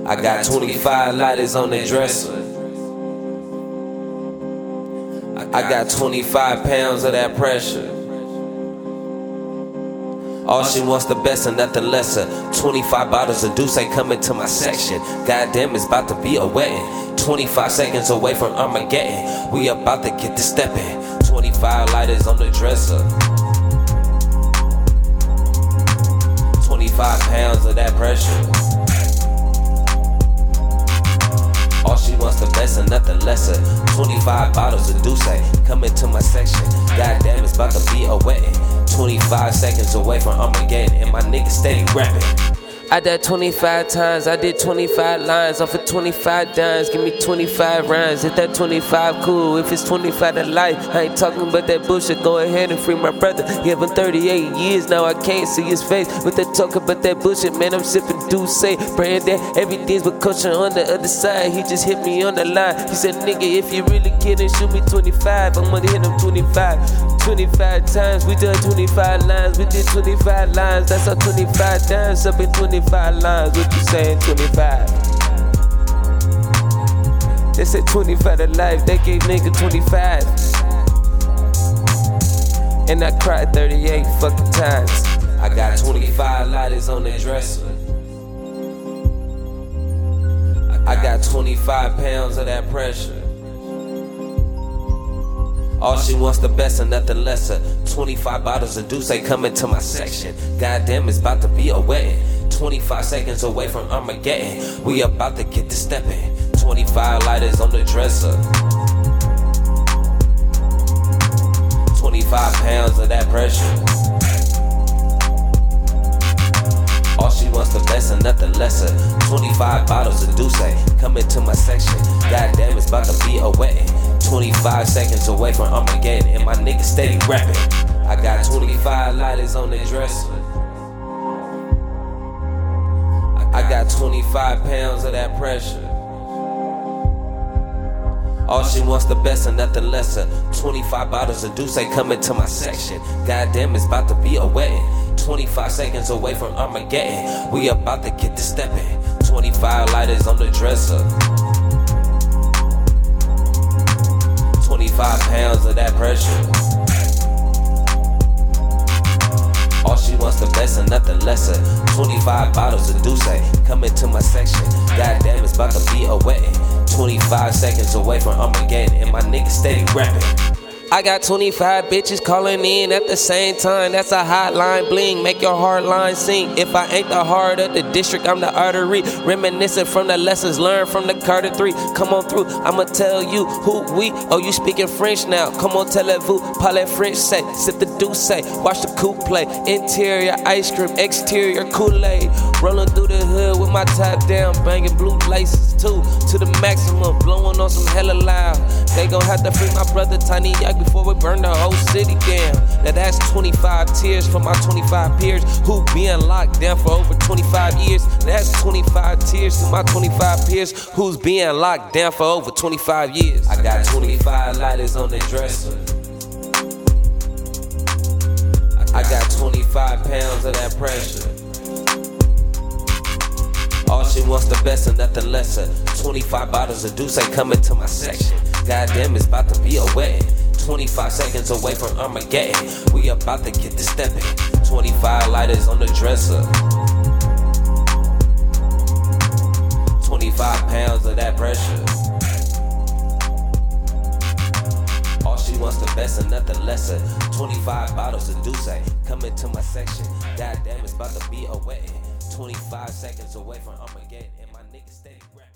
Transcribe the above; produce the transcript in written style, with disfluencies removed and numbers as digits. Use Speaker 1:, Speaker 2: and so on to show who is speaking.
Speaker 1: I got 25 lighters on the dresser. I got 25 pounds of that pressure. All she wants the best and nothing lesser. 25 bottles of Douce coming to my section. Goddamn, it's about to be a wedding. 25 seconds away from Armageddon. We about to get to stepping. 25 lighters on the dresser. 25 pounds of that pressure. All she wants the best and nothing lesser. 25 bottles of Douce coming to my section. Goddamn, it's about to be a wedding. 25 seconds away from Armageddon, and my niggas steady rapping. I did 25 times, I did 25 lines off of 25 dimes. Give me 25 rhymes, if that 25 cool, if it's 25 to life. I ain't talking about that bullshit, go ahead and free my brother. Give him 38 years, now I can't see his face. With that talk about that bullshit, man, I'm sipping Douce. Praying that everything's with culture on the other side. He just hit me on the line, he said, nigga, if you really kidding, shoot me 25. I'm gonna hit him 25. 25 times, we done 25 lines, we did 25 lines, that's our 25 times, up in 25 lines, what you saying, 25? They said 25 to life, they gave nigga 25. And I cried 38 fucking times. I got 25 lighters on the dresser. I got 25 pounds of that pressure. All she wants the best and nothing lesser. 25 bottles of Douce coming to my section. Goddamn, it's about to be a wedding. 25 seconds away from Armageddon. We about to get to stepping. 25 lighters on the dresser. 25 pounds of that pressure. All she wants the best and nothing lesser. 25 bottles of Douce coming to my section. Goddamn, it's about to be a wedding. 25 seconds away from Armageddon, and my niggas steady rapping. I got 25 lighters on the dresser. I got 25 pounds of that pressure. All she wants the best and nothing lesser. 25 bottles of Douce coming to my section. Goddamn, it's about to be a wedding. 25 seconds away from Armageddon. We about to get to stepping. 25 lighters on the dresser. 25 pounds of that pressure. All she wants the best and nothing lesser. 25 bottles of Douce coming to my section. Goddamn, it's about to be a wedding. 25 seconds away from Armageddon, and my niggas steady rapping. I got 25 bitches calling in at the same time. That's a hotline bling, make your heart line sing. If I ain't the heart of the district, I'm the artery. Reminiscing from the lessons learned from the Carter 3. Come on through, I'ma tell you who we. Oh, you speaking French now? Come on, tell-vous, parlez French, say. Sip the Douce, watch the coupe play. Interior ice cream, exterior Kool-Aid. Rolling through the hood with my top down, banging blue laces too, to the maximum, blowing on some hella loud. They gon' have to free my brother Tiny Yak before we burn the whole city down. Now that's 25 tears for my 25 peers who been locked down for over 25 years. That's 25 tears to my 25 peers who's been locked down for over 25 years. I got 25 lighters on the dresser. I got 25 pounds of that pressure. All she wants the best and nothing lesser. 25 bottles of Douce coming to my section. Goddamn, it's about to be a wedding. 25 seconds away from Armageddon. We about to get to stepping. 25 lighters on the dresser. 25 pounds of that pressure. All she wants the best and nothing lesser. 25 bottles of Douce coming to my section. Goddamn, it's about to be a wedding. 25 seconds away from Armageddon, and my niggas steady rapping.